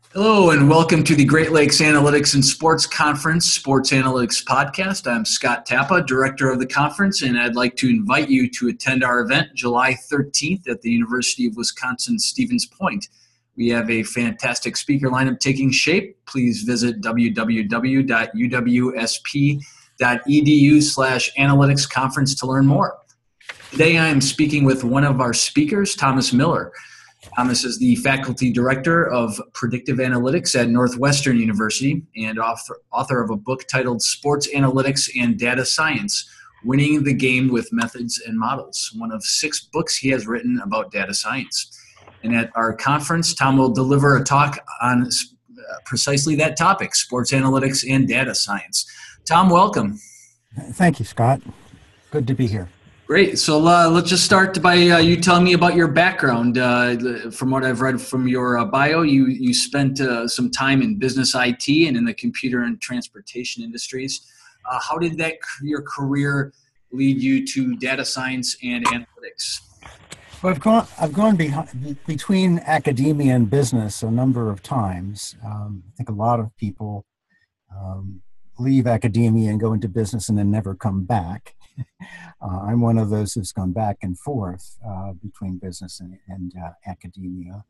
Hello and welcome to the Great Lakes Analytics and Sports Conference Sports Analytics Podcast. I'm Scott Tappa, Director of the conference, and I'd like to invite you to attend our event July 13th at the University of Wisconsin-Stevens Point. We have a fantastic speaker lineup taking shape. Please visit www.uwsp.edu/analytics conference to learn more. Today I am speaking with one of our speakers, Thomas Miller. Thomas is the Faculty Director of Predictive Analytics at Northwestern University and author of a book titled Sports Analytics and Data Science, Winning the Game with Methods and Models, one of 6 books he has written about data science. And at our conference, Tom will deliver a talk on precisely that topic, sports analytics and data science. Tom, welcome. Thank you, Scott. Good to be here. Great. So let's just start by you telling me about your background. From what I've read from your bio, you spent some time in business IT and in the computer and transportation industries. How did your career lead you to data science and analytics? Well, I've gone between academia and business a number of times. I think a lot of people leave academia and go into business and then never come back. I'm one of those who's gone back and forth between business and academia.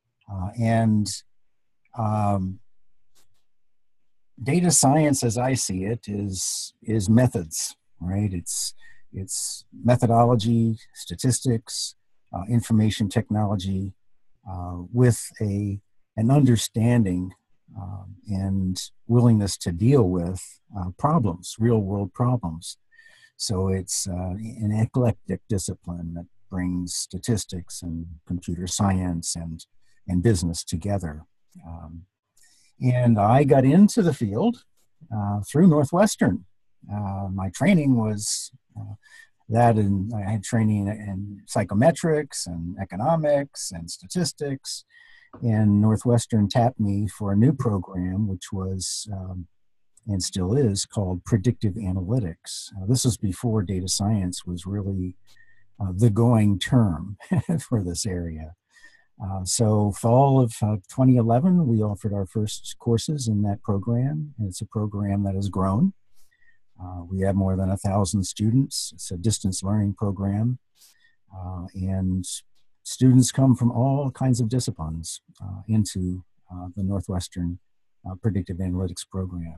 Data science, as I see it, is methods, right? It's methodology, statistics, information technology, with an understanding and willingness to deal with problems, real world problems. So it's an eclectic discipline that brings statistics and computer science and business together. And I got into the field through Northwestern. My training was that, and I had training in psychometrics and economics and statistics. And Northwestern tapped me for a new program, which was and still is, called Predictive Analytics. This was before data science was really the going term for this area. So fall of 2011, we offered our first courses in that program. And it's a program that has grown. We have more than 1,000 students. It's a distance learning program. And students come from all kinds of disciplines into the Northwestern Predictive Analytics program.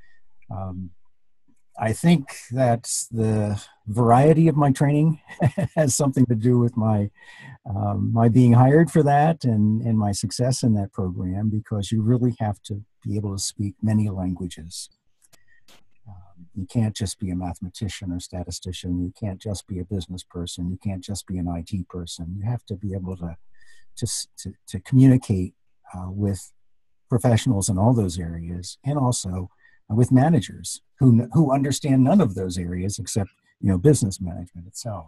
I think that the variety of my training has something to do with my being hired for that and my success in that program, because you really have to be able to speak many languages. You can't just be a mathematician or statistician. You can't just be a business person. You can't just be an IT person. You have to be able to communicate with professionals in all those areas, and also with managers who understand none of those areas except business management itself.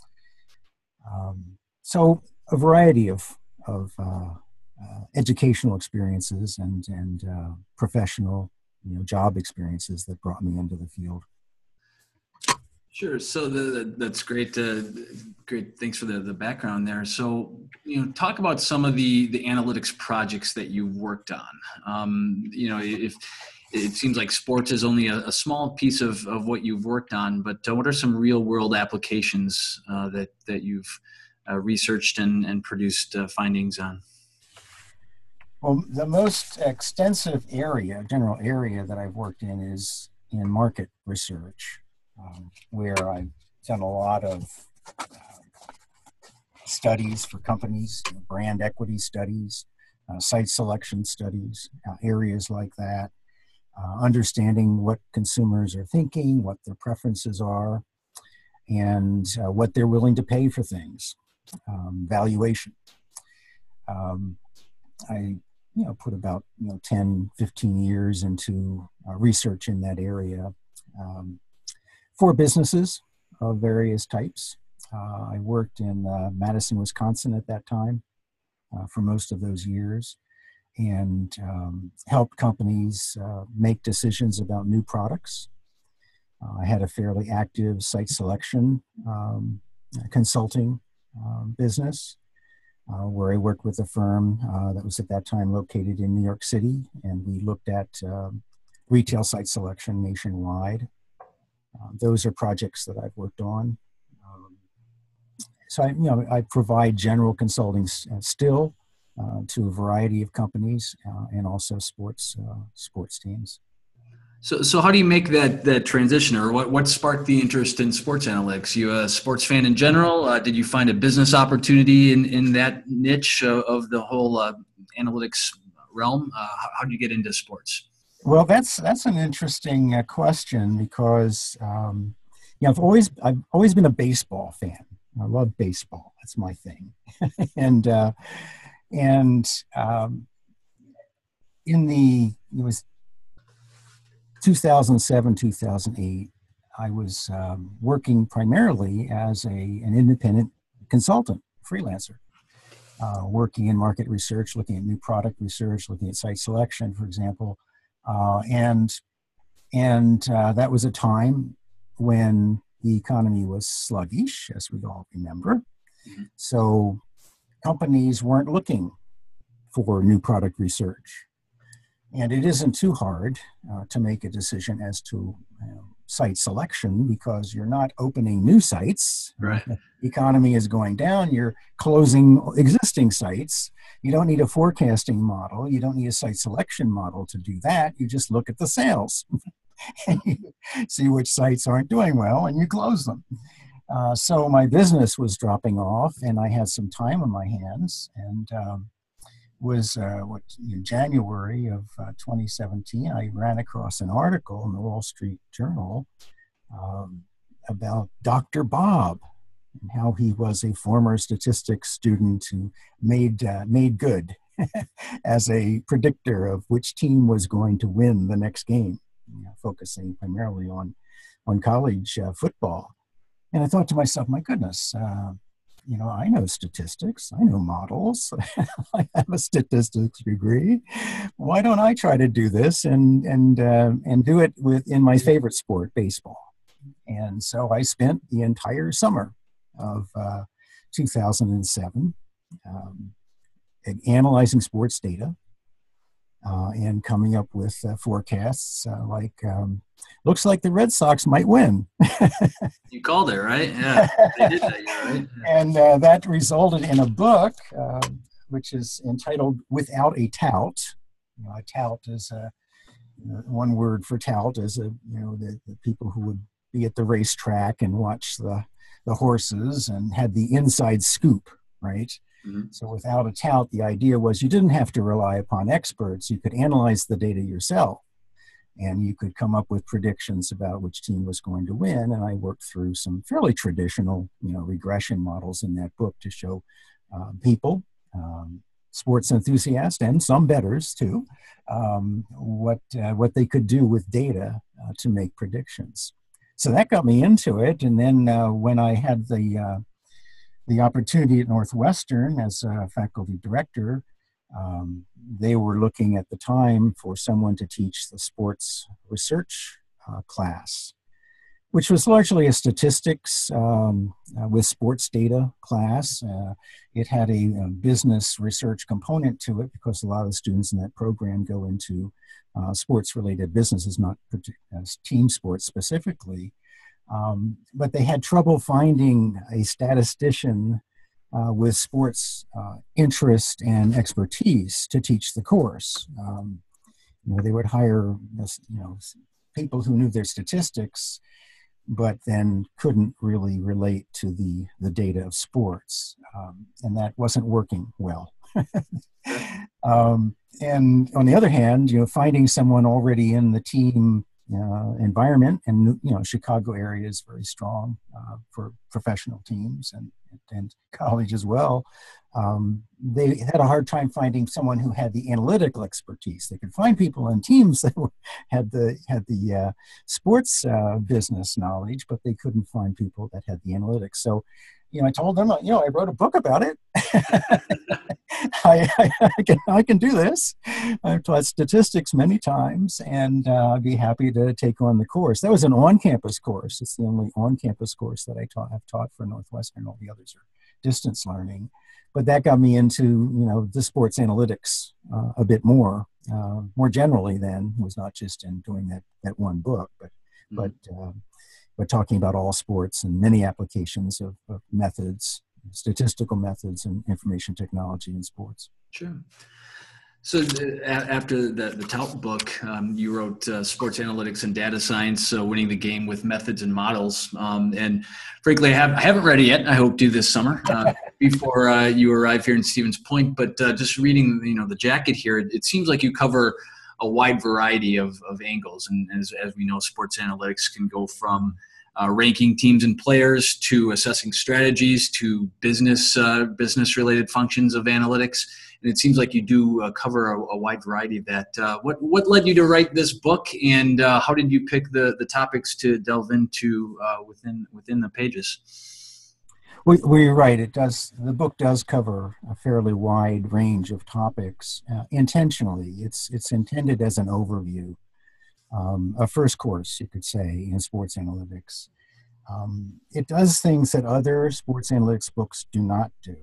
So a variety of educational experiences and professional job experiences that brought me into the field. Sure. So that's great. Great. Thanks for the background there. So, talk about some of the analytics projects that you worked on. If it seems like sports is only a small piece of what you've worked on, but what are some real world applications that you've researched and produced findings on? Well, the most extensive general area that I've worked in is in market research, where I've done a lot of studies for companies, brand equity studies, site selection studies, areas like that. Understanding what consumers are thinking, what their preferences are, and what they're willing to pay for things. Valuation. I put about 10, 15 years into research in that area for businesses of various types. I worked in Madison, Wisconsin at that time for most of those years, and helped companies make decisions about new products. I had a fairly active site selection consulting business. where I worked with a firm that was at that time located in New York City, and we looked at retail site selection nationwide. Those are projects that I've worked on. So I provide general consulting still to a variety of companies and also sports teams. So how do you make that transition, or what sparked the interest in sports analytics? You a sports fan in general? Did you find a business opportunity in that niche of the whole analytics realm? How did you get into sports? Well, that's an interesting question because I've always been a baseball fan. I love baseball. That's my thing, and it was 2007, 2008, I was working primarily as an independent consultant, freelancer, working in market research, looking at new product research, looking at site selection, for example. And that was a time when the economy was sluggish, as we all remember. So companies weren't looking for new product research. And it isn't too hard to make a decision as to site selection because you're not opening new sites. Right. The economy is going down. You're closing existing sites. You don't need a forecasting model. You don't need a site selection model to do that. You just look at the sales and you see which sites aren't doing well and you close them. So my business was dropping off and I had some time on my hands, and was in January of 2017, I ran across an article in the Wall Street Journal about Dr. Bob and how he was a former statistics student who made good as a predictor of which team was going to win the next game, focusing primarily on college football. And I thought to myself, my goodness, I know statistics, I know models, I have a statistics degree. Why don't I try to do this and do it in my favorite sport, baseball? And so I spent the entire summer of 2007 analyzing sports data and coming up with forecasts looks like the Red Sox might win. You called it, right? Yeah, they did that year, right? Yeah. And that resulted in a book, which is entitled Without a Tout. A tout is one word for tout is the people who would be at the racetrack and watch the horses and had the inside scoop, right? Mm-hmm. So without a tout, the idea was you didn't have to rely upon experts. You could analyze the data yourself. And you could come up with predictions about which team was going to win. And I worked through some fairly traditional, regression models in that book to show people, sports enthusiasts, and some bettors too, what they could do with data to make predictions. So that got me into it. And then when I had the opportunity at Northwestern as a faculty director, they were looking at the time for someone to teach the sports research class, which was largely a statistics with sports data class. It had a business research component to it because a lot of the students in that program go into sports-related businesses, not as team sports specifically. But they had trouble finding a statistician with sports interest and expertise to teach the course. They would hire people who knew their statistics, but then couldn't really relate to the data of sports, and that wasn't working well. And on the other hand, finding someone already in the team environment, and Chicago area is very strong for professional teams and college as well. They had a hard time finding someone who had the analytical expertise. They could find people in teams that had the sports business knowledge, but they couldn't find people that had the analytics. So, I told them, I wrote a book about it. I can do this. I've taught statistics many times, and I'd be happy to take on the course. That was an on-campus course. It's the only on-campus course that I've taught for Northwestern. All the others are distance learning. But that got me into, the sports analytics a bit more generally then, was not just in doing that one book, but talking about all sports and many applications of methods, statistical methods and information technology in sports. Sure. So after the Tout book, you wrote Sports Analytics and Data Science, Winning the Game with Methods and Models. And frankly, I haven't read it yet. I hope to this summer before you arrive here in Stevens Point. But just reading, the jacket here, it seems like you cover a wide variety of angles. And as we know, sports analytics can go from ranking teams and players to assessing strategies to business-related functions of analytics. And it seems like you do cover a wide variety of that. What led you to write this book, and how did you pick the topics to delve into within the pages? Well, you're right. It does. The book does cover a fairly wide range of topics intentionally. It's intended as an overview, a first course, you could say, in sports analytics. It does things that other sports analytics books do not do.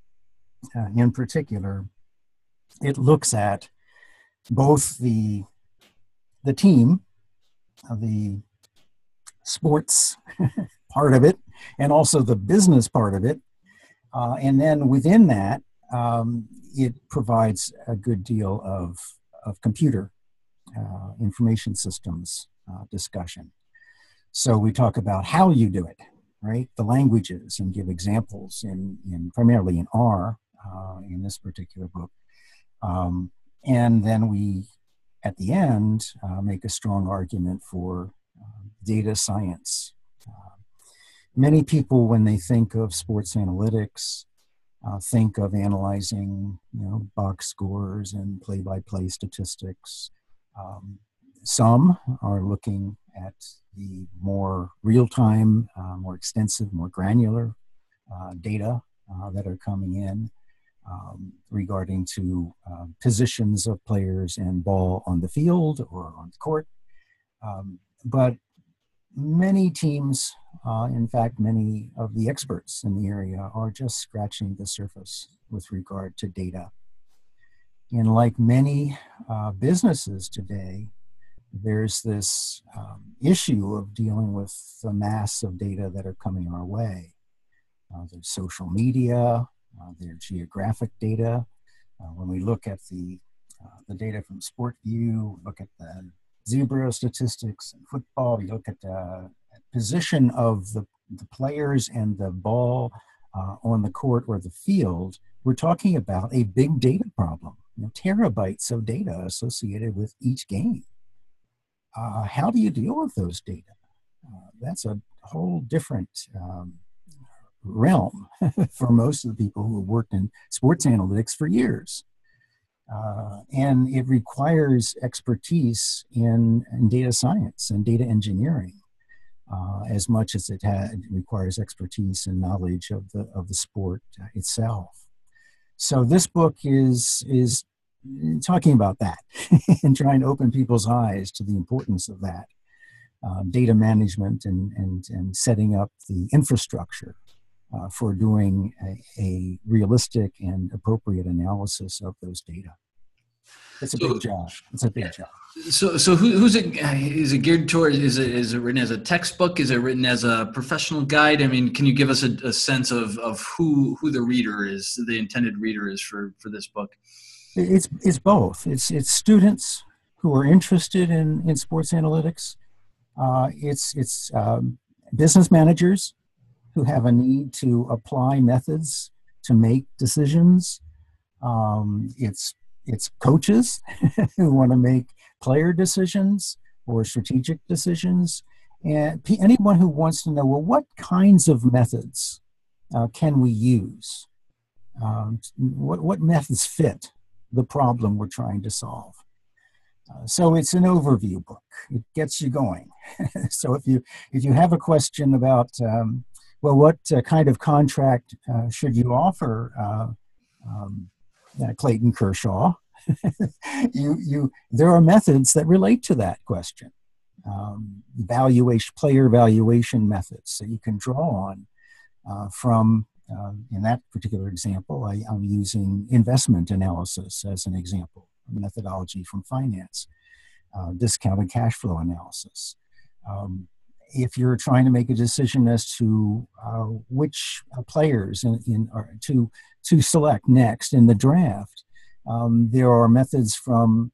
In particular, it looks at both the team, the sports part of it, and also the business part of it. And then within that, it provides a good deal of computer information systems discussion. So we talk about how you do it, right? The languages, and give examples in primarily in R in this particular book. And then we, at the end, make a strong argument for data science. Many people, when they think of sports analytics, think of analyzing, box scores and play-by-play statistics. Some are looking at the more real-time, more extensive, more granular data that are coming in regarding to positions of players and ball on the field or on the court. But many teams, in fact, many of the experts in the area are just scratching the surface with regard to data. And like many businesses today, there's this issue of dealing with the mass of data that are coming our way. There's social media, there's geographic data. When we look at the data from SportView, look at the zebra statistics in football, you look at the position of the players and the ball on the court or the field, we're talking about a big data problem, terabytes of data associated with each game. How do you deal with those data? That's a whole different realm for most of the people who have worked in sports analytics for years. And it requires expertise in data science and data engineering as much as it requires expertise and knowledge of the sport itself. So this book is talking about that and trying to open people's eyes to the importance of that data management and setting up the infrastructure for doing a realistic and appropriate analysis of those data. It's a big job. It's a big job. So who's it? Is it geared toward? Is it written as a textbook? Is it written as a professional guide? I mean, can you give us a sense of who the reader is, the intended reader is for this book? It's both. It's students who are interested in sports analytics. It's business managers who have a need to apply methods to make decisions. It's coaches who want to make player decisions or strategic decisions, and anyone who wants to know, well, what kinds of methods can we use? What methods fit the problem we're trying to solve? So it's an overview book. It gets you going. So if you have a question about what kind of contract should you offer Clayton Kershaw, there are methods that relate to that question. Player valuation methods that you can draw on from In that particular example, I'm using investment analysis as an example, a methodology from finance, discounted cash flow analysis. If you're trying to make a decision as to which players to select next in the draft, there are methods from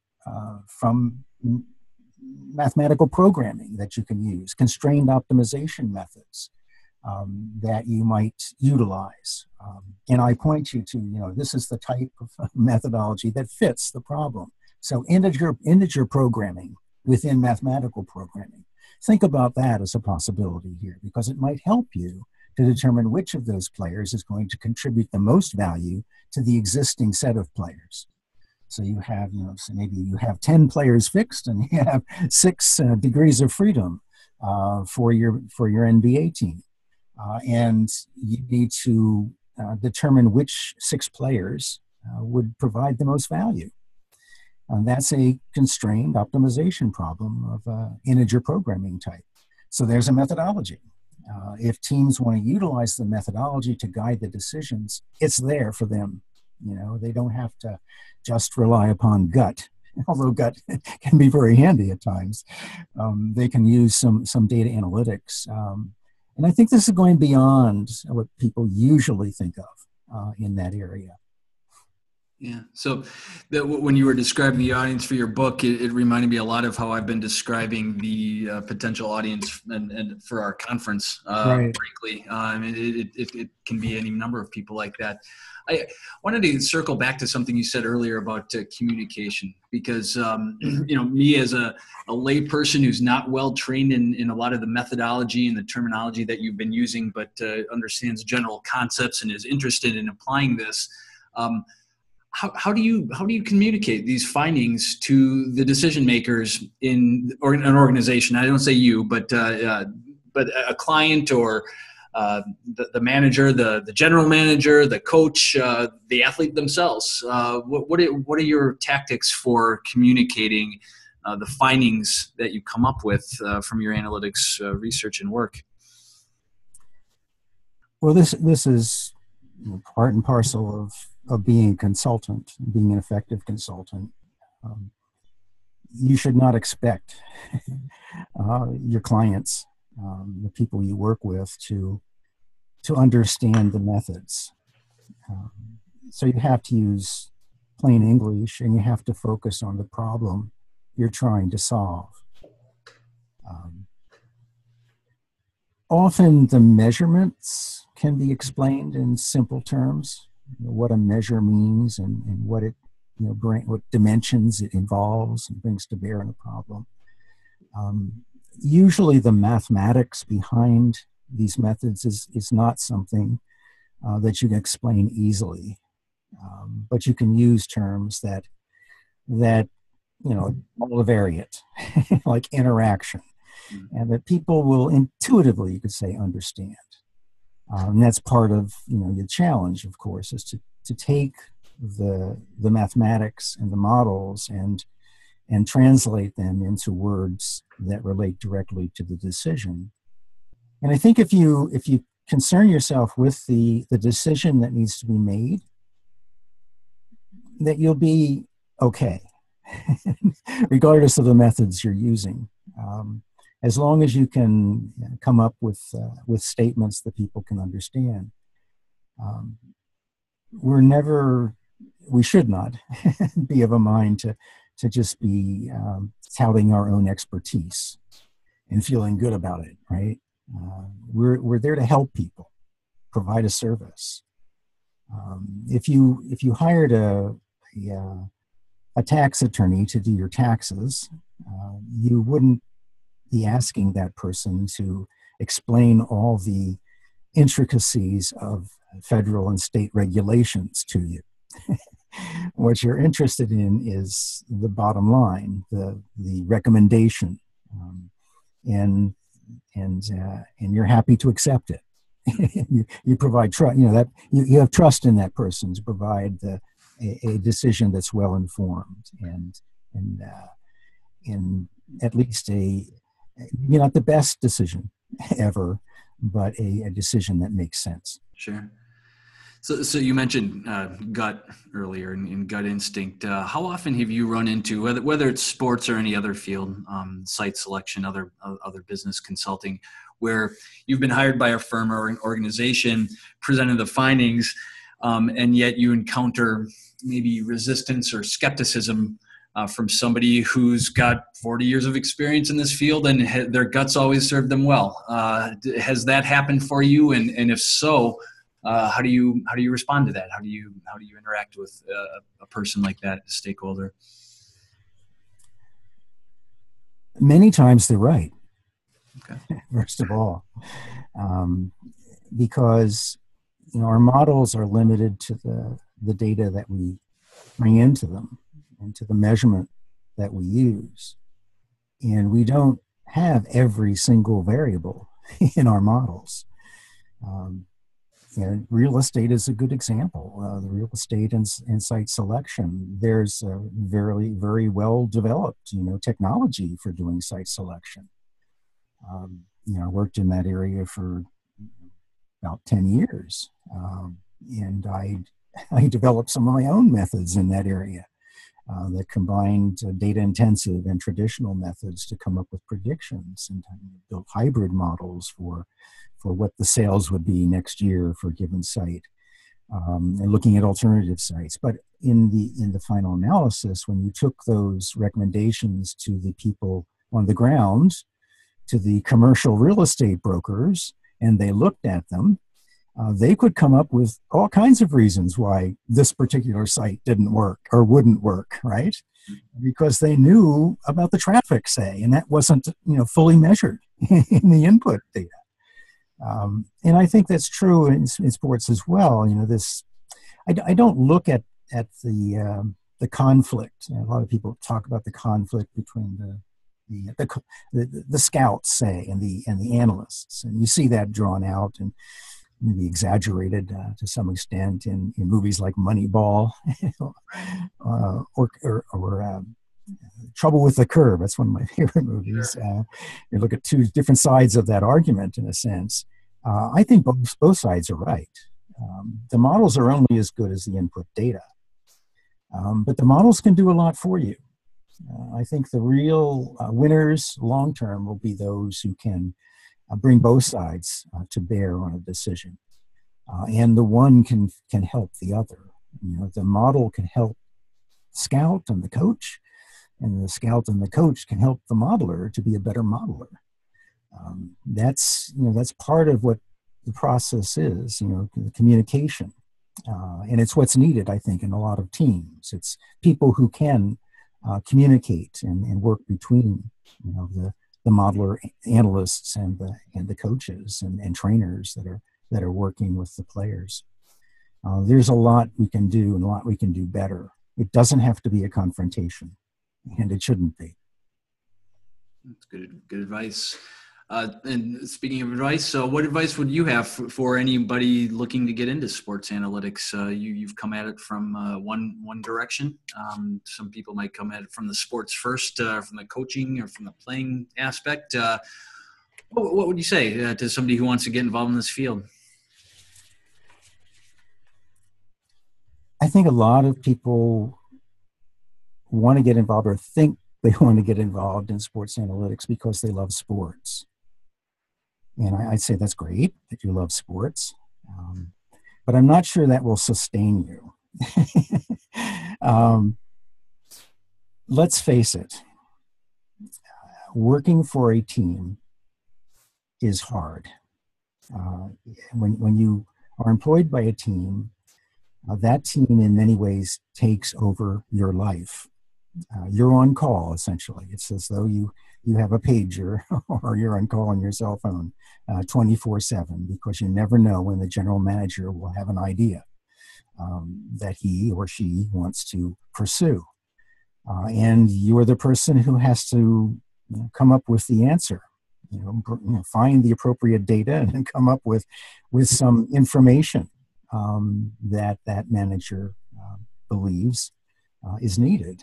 mathematical programming that you can use, constrained optimization methods that you might utilize. And I point you to, this is the type of methodology that fits the problem. So integer programming within mathematical programming. Think about that as a possibility here, because it might help you to determine which of those players is going to contribute the most value to the existing set of players. So you have, so maybe you have 10 players fixed and you have 6 degrees of freedom for your NBA team. And you need to determine which 6 players would provide the most value. And that's a constrained optimization problem of integer programming type. So there's a methodology. If teams want to utilize the methodology to guide the decisions, it's there for them. They don't have to just rely upon gut, although gut can be very handy at times. They can use some data analytics. And I think this is going beyond what people usually think of in that area. Yeah. So when you were describing the audience for your book, it reminded me a lot of how I've been describing the potential audience and for our conference, right. Frankly. It can be any number of people like that. I wanted to circle back to something you said earlier about communication, because, me as a lay person who's not well trained in a lot of the methodology and the terminology that you've been using, but understands general concepts and is interested in applying this. How do you communicate these findings to the decision makers in an organization? I don't say you, but a client or the manager, the general manager, the coach, the athlete themselves. What are your tactics for communicating the findings that you come up with from your analytics research and work? Well, this is part and parcel of being a consultant, being an effective consultant. You should not expect your clients, the people you work with, to understand the methods. So you have to use plain English, and you have to focus on the problem you're trying to solve. Often the measurements can be explained in simple terms, what a measure means and what it what dimensions it involves and brings to bear in a problem. Usually the mathematics behind these methods is not something that you can explain easily, but you can use terms that multivariate, like interaction, and that people will intuitively, you could say, understand. And that's part of the challenge, of course, is to take the mathematics and the models and translate them into words that relate directly to the decision. And I think if you concern yourself with the decision that needs to be made, that you'll be okay, regardless of the methods you're using. As long as you can come up with statements that people can understand. We should not be of a mind to just be touting our own expertise and feeling good about it, right? We're there to help people, provide a service. If you hired a tax attorney to do your taxes, you wouldn't be asking that person to explain all the intricacies of federal and state regulations to you. What you're interested in is the bottom line, the recommendation, and you're happy to accept it. You provide trust. That you have trust in that person to provide a decision that's well informed and at least not the best decision ever, but a decision that makes sense. Sure. So you mentioned gut earlier and gut instinct. How often have you run into, whether it's sports or any other field, site selection, other business consulting, where you've been hired by a firm or an organization, presented the findings, and yet you encounter maybe resistance or skepticism from somebody who's got 40 years of experience in this field and their guts always served them well. Has that happened for you? And if so, how do you respond to that? How do you interact with a person like that, a stakeholder? Many times they're right. Okay. First of all, because our models are limited to the data that we bring into them and to the measurement that we use, and we don't have every single variable in our models. Real estate is a good example. The real estate and site selection, there's a very, very well developed, technology for doing site selection. I worked in that area for about 10 years, and I developed some of my own methods in that area that combined data intensive and traditional methods to come up with predictions, and built hybrid models for what the sales would be next year for a given site, and looking at alternative sites. But in the final analysis, when you took those recommendations to the people on the ground, to the commercial real estate brokers, and they looked at them, they could come up with all kinds of reasons why this particular site didn't work or wouldn't work, right? Because they knew about the traffic, say, and that wasn't fully measured in the input data. And I think that's true in sports as well. I don't look at the conflict. A lot of people talk about the conflict between the scouts, say, and the analysts, and you see that drawn out and maybe exaggerated to some extent in movies like Moneyball or Trouble with the Curve. That's one of my favorite movies. Sure. You look at two different sides of that argument, in a sense. I think both sides are right. The models are only as good as the input data, but the models can do a lot for you. I think the real winners long term will be those who can bring both sides to bear on a decision, and the one can help the other. The model can help scout and the coach, and the scout and the coach can help the modeler to be a better modeler. That's part of what the process is. The communication, and it's what's needed, I think, in a lot of teams. It's people who can communicate and work between the modeler analysts and the coaches and trainers that are working with the players. There's a lot we can do and a lot we can do better. It doesn't have to be a confrontation, and it shouldn't be. That's good advice. And speaking of advice, what advice would you have for anybody looking to get into sports analytics? You've come at it from one direction. Some people might come at it from the sports first, from the coaching or from the playing aspect. What would you say to somebody who wants to get involved in this field? I think a lot of people want to get involved or think they want to get involved in sports analytics because they love sports. And I'd say that's great that you love sports, but I'm not sure that will sustain you. Let's face it, working for a team is hard. When you are employed by a team, that team in many ways takes over your life. You're on call, essentially. It's as though you have a pager or you're on call on your cell phone 24/7, because you never know when the general manager will have an idea that he or she wants to pursue. And you're the person who has to come up with the answer, find the appropriate data and then come up with some information that manager believes is needed.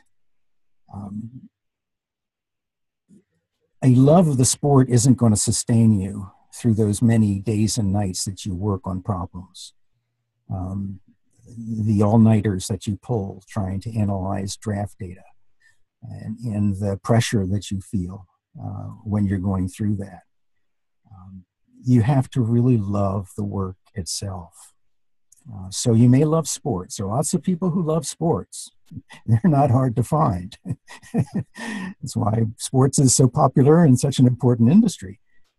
A love of the sport isn't going to sustain you through those many days and nights that you work on problems. the all-nighters that you pull trying to analyze draft data, and the pressure that you feel when you're going through that. You have to really love the work itself. So you may love sports. There are lots of people who love sports. They're not hard to find. That's why sports is so popular and such an important industry.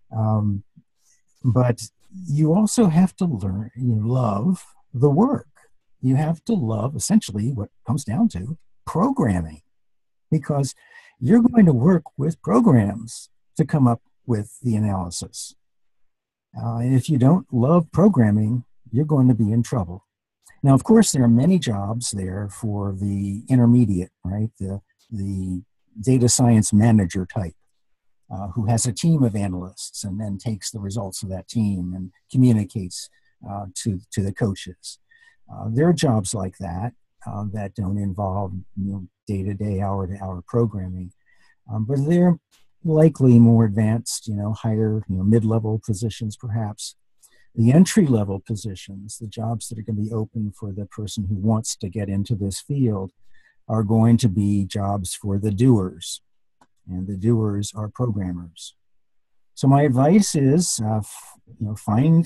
But you also have to love the work. You have to love, essentially, what comes down to programming, because you're going to work with programs to come up with the analysis. And if you don't love programming, you're going to be in trouble. Now, of course, there are many jobs there for the intermediate, right? The data science manager type, who has a team of analysts and then takes the results of that team and communicates to the coaches. There are jobs like that that don't involve day-to-day, hour-to-hour programming, but they're likely more advanced, higher, mid-level positions perhaps. The entry-level positions, the jobs that are going to be open for the person who wants to get into this field, are going to be jobs for the doers, and the doers are programmers. So my advice is, find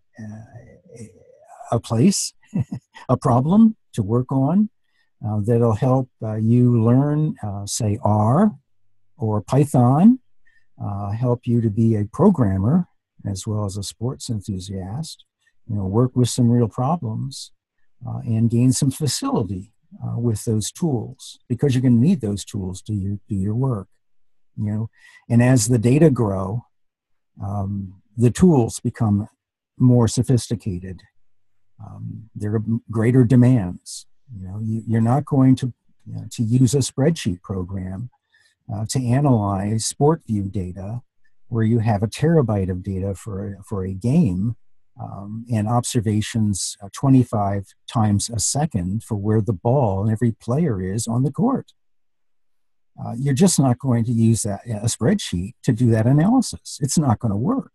a place, a problem to work on that'll help you learn, say, R or Python, help you to be a programmer as well as a sports enthusiast, work with some real problems and gain some facility with those tools, because you're going to need those tools to do your work. And as the data grow, the tools become more sophisticated. There are greater demands. You're not going to use a spreadsheet program to analyze sport view data where you have a terabyte of data for a game and observations 25 times a second for where the ball and every player is on the court. You're just not going to use a spreadsheet to do that analysis. It's not going to work.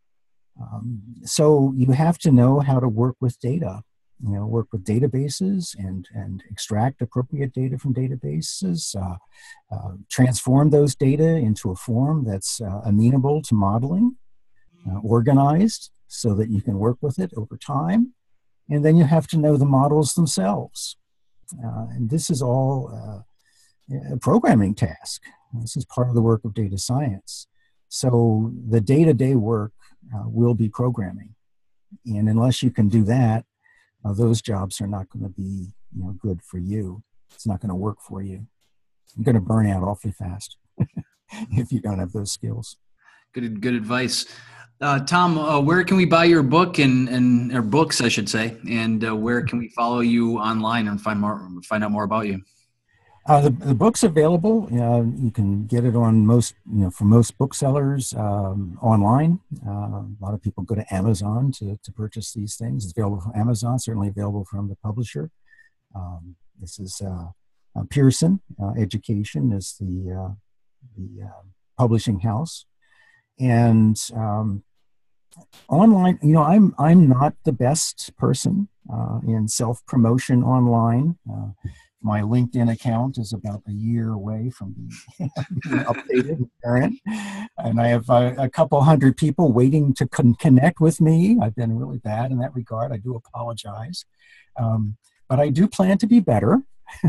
So you have to know how to work with data, work with databases and extract appropriate data from databases, transform those data into a form that's amenable to modeling, organized so that you can work with it over time. And then you have to know the models themselves. And this is all a programming task. This is part of the work of data science. So the day-to-day work will be programming. And unless you can do that, those jobs are not going to be good for you. It's not going to work for you. You're going to burn out awfully fast if you don't have those skills. Good advice. Tom, where can we buy your book or books, I should say, and where can we follow you online and find out more about you? The book's available. You can get it on from most booksellers online. A lot of people go to Amazon to purchase these things. It's available from Amazon, certainly available from the publisher. This is Pearson Education is the publishing house. And online, I'm not the best person in self-promotion online. My LinkedIn account is about a year away from being updated and current. And I have a couple hundred people waiting to connect with me. I've been really bad in that regard. I do apologize. But I do plan to be better.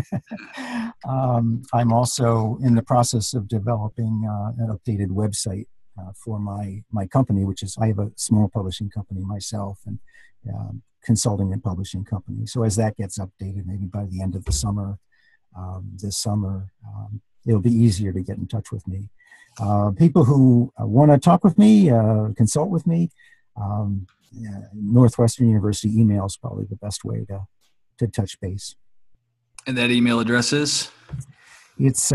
I'm also in the process of developing an updated website for my company, I have a small publishing company myself, and consulting and publishing company. So as that gets updated, maybe by the end of the summer, it'll be easier to get in touch with me. People who want to talk with me, consult with me, Northwestern University email is probably the best way to touch base. And that email address is? It's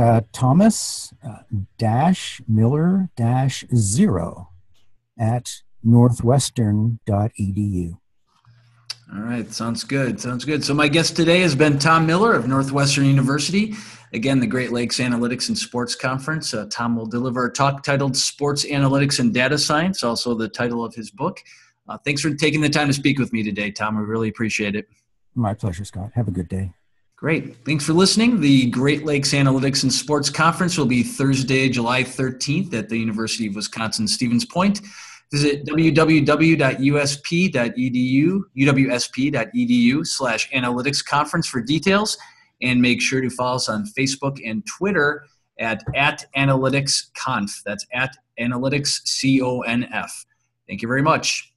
Thomas-Miller-0 at northwestern.edu. All right. Sounds good. So my guest today has been Tom Miller of Northwestern University. Again, the Great Lakes Analytics and Sports Conference. Tom will deliver a talk titled Sports Analytics and Data Science, also the title of his book. Thanks for taking the time to speak with me today, Tom. I really appreciate it. My pleasure, Scott. Have a good day. Great. Thanks for listening. The Great Lakes Analytics and Sports Conference will be Thursday, July 13th at the University of Wisconsin-Stevens Point. Visit uwsp.edu/analytics conference for details, and make sure to follow us on Facebook and Twitter at @analyticsconf. That's @analyticsconf. Thank you very much.